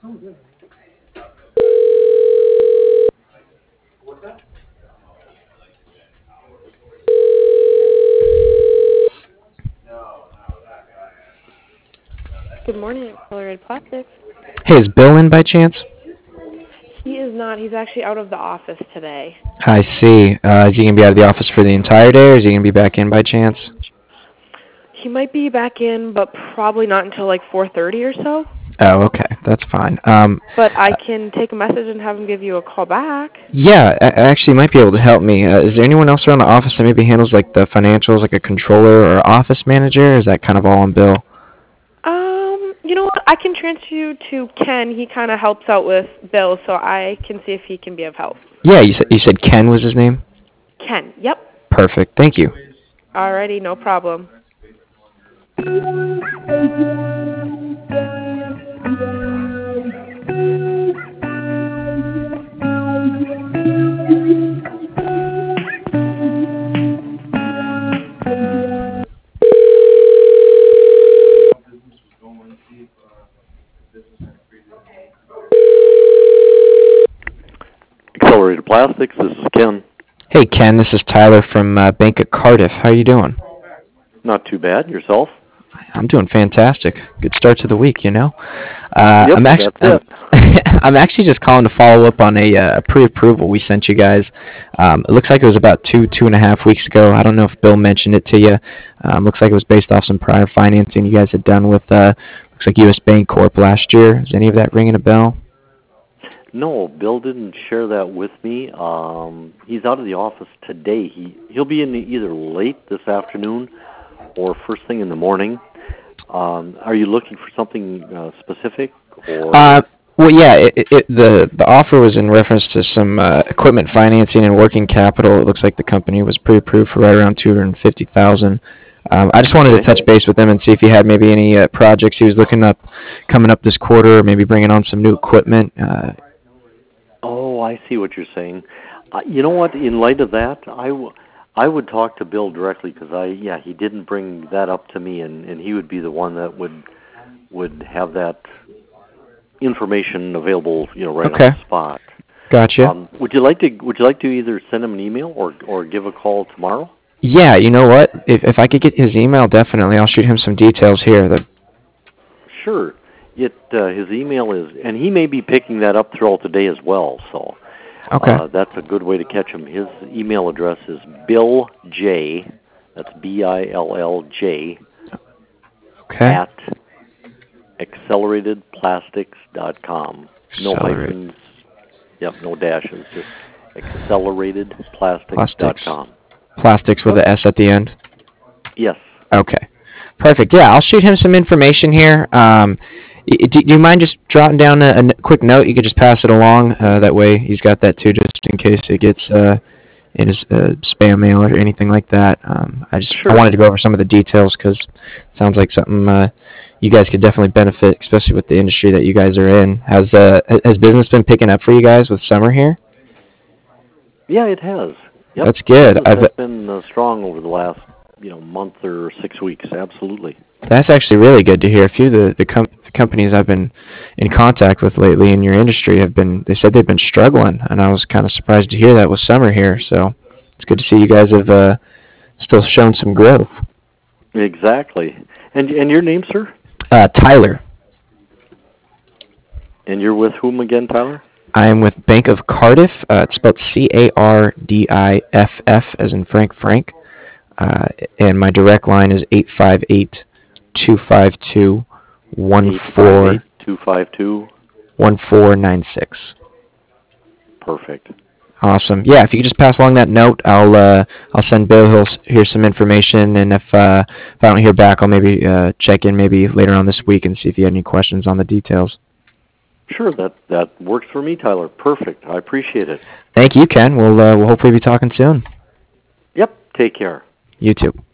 Good morning, Accelerated Plastics. Hey, is Bill in by chance? He is not. He's actually out of the office today. I see. Is he going to be out of the office for the entire day, or is he going to be back in by chance? He might be back in, but probably not until like 4:30 or so. Oh, okay. That's fine. But I can take a message and have him give you a call back. Yeah, actually, he might be able to help me. Is there anyone else around the office that maybe handles like the financials, like a controller or office manager? Or is that kind of all on Bill? You know what? I can transfer you to Ken. He kind of helps out with Bill, so I can see if he can be of help. Yeah, you said Ken was his name? Ken, yep. Perfect. Thank you. Alrighty, no problem. Accelerated Plastics, this is Ken. Hey, Ken, this is Tyler from Bank at Cardiff. How are you doing? Not too bad. Yourself? I'm doing fantastic. Good start to the week, you know. Yep, I'm actually just calling to follow up on a pre-approval we sent you guys. It looks like it was about 2.5 weeks ago. I don't know if Bill mentioned it to you. Looks like it was based off some prior financing you guys had done with looks like U.S. Bank Corp last year. Is any of that ringing a bell? No, Bill didn't share that with me. He's out of the office today. He'll be in either late this afternoon or first thing in the morning. Are you looking for something specific? Or? Well, yeah. The offer was in reference to some equipment financing and working capital. It looks like the company was pre-approved for right around $250,000. I just wanted to touch base with him and see if he had maybe any projects he was looking up coming up this quarter, or maybe bringing on some new equipment. Oh, I see what you're saying. You know what? In light of that, I would talk to Bill directly because he didn't bring that up to me, and he would be the one that would have that information available, right on the spot. Gotcha. Would you like to either send him an email or give a call tomorrow? Yeah, you know what? If I could get his email, definitely. I'll shoot him some details here. Sure. His email is, and he may be picking that up throughout the day as well. So, that's a good way to catch him. His email address is Bill J. That's BILLJ. At acceleratedplastics.com. No hyphens. Yep, no dashes. Just acceleratedplastics.com. Plastics with an S at the end? Yes. Okay. Perfect. Yeah, I'll shoot him some information here. Do you mind just jotting down a quick note? You could just pass it along. That way he's got that too, just in case it gets in his spam mail or anything like that. I wanted to go over some of the details because it sounds like something you guys could definitely benefit, especially with the industry that you guys are in. Has business been picking up for you guys with summer here? Yeah, it has. Yep. That's good. It's been strong over the last month or 6 weeks. Absolutely. That's actually really good to hear. A few of the companies I've been in contact with lately in your industry they said they've been struggling, and I was kind of surprised to hear that with summer here. So it's good to see you guys have still shown some growth. Exactly. And your name, sir? Tyler. And you're with whom again, Tyler? I am with Bank of Cardiff. It's spelled CARDIFF as in Frank. And my direct line is 858-252-1496. Perfect. Awesome. Yeah, if you could just pass along that note, I'll send Bill. He'll hear some information, and if I don't hear back, I'll maybe check in maybe later on this week and see if you had any questions on the details. Sure, that works for me, Tyler. Perfect. I appreciate it. Thank you, Ken. We'll hopefully be talking soon. Yep. Take care. You too.